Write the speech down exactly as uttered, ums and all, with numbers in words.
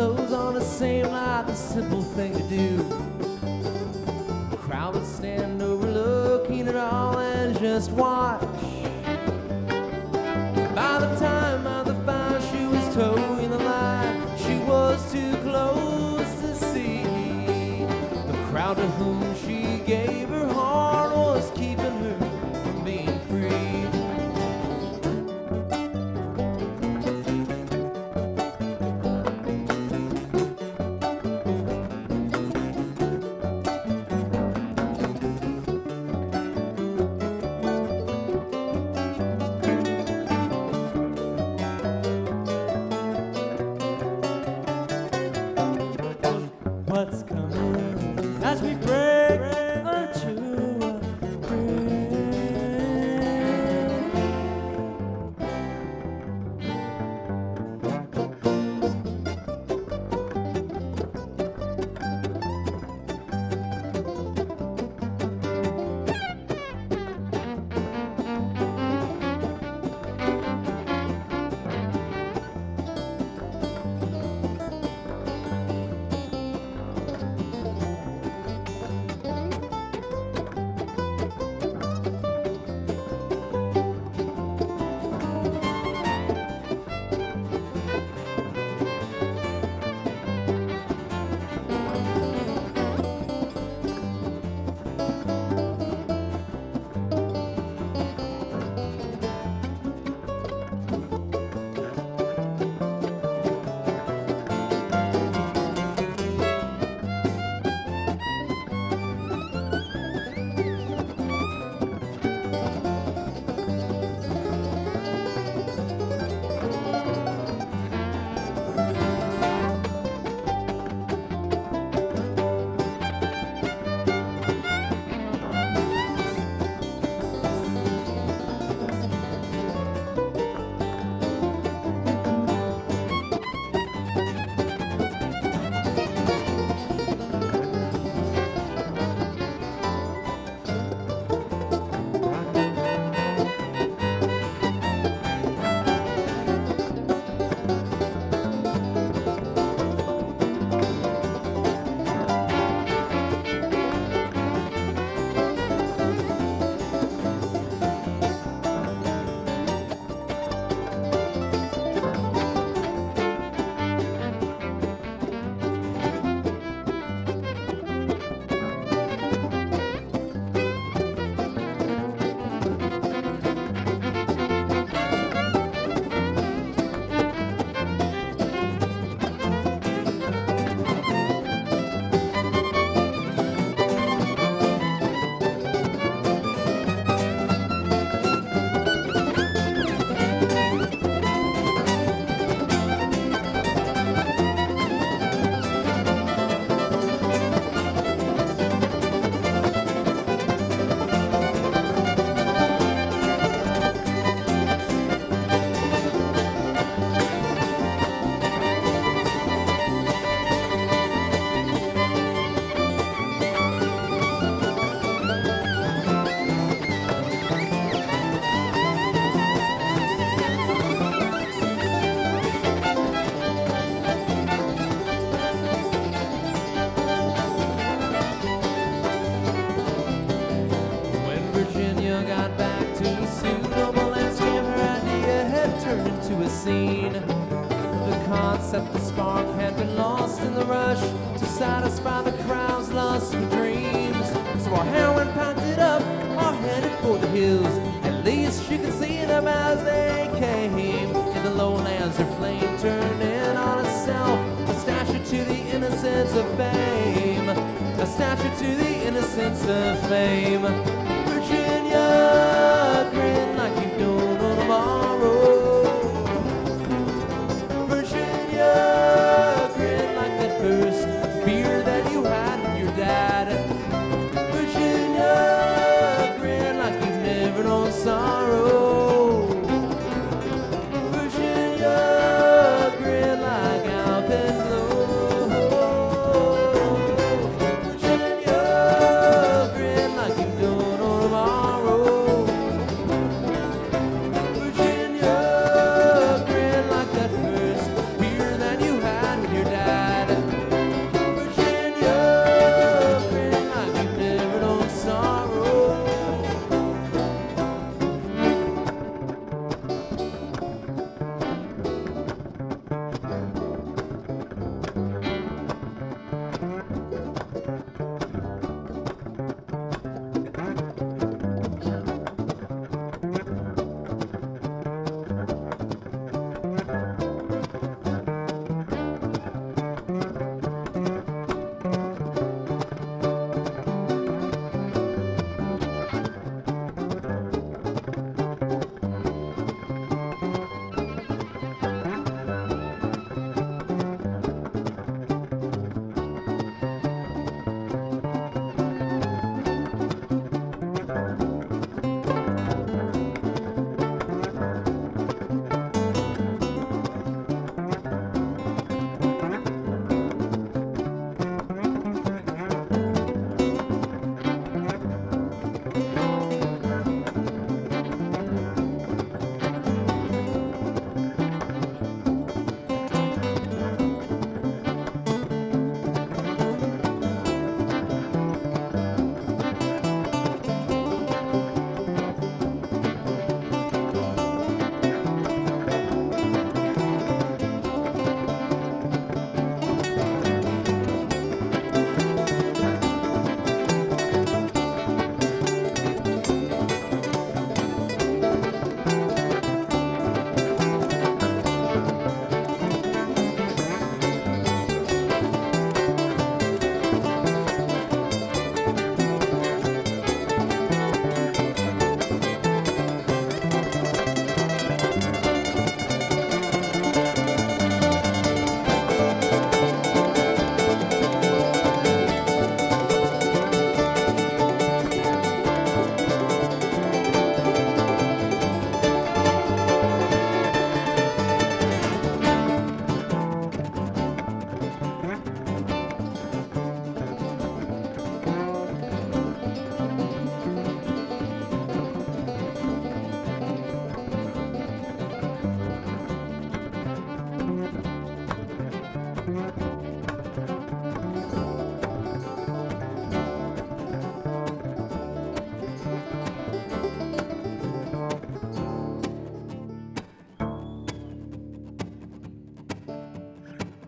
clothes on the same like a simple thing to do. The crowd would stand overlooking it all and just watch. By the time of the fire she was towing the line, she was too close to see. The crowd to whom she gave her heart was keeping her from being free. What's coming as we break unto a prayer? Scene. The concept, the spark had been lost in the rush to satisfy the crowd's lust for dreams. So our heroine packed it up, are headed for the hills. At least she could see them as they came. In the lowlands, her flame turned in on itself, a statue to the innocence of fame. A statue to the innocence of fame. Virginia, grin like you don't know tomorrow. Grin like that first beer that you had with your dad. Virginia, grin like you've never known sorrow. Virginia, grin like Alpenglow. Virginia, grin like you don't know Thank you.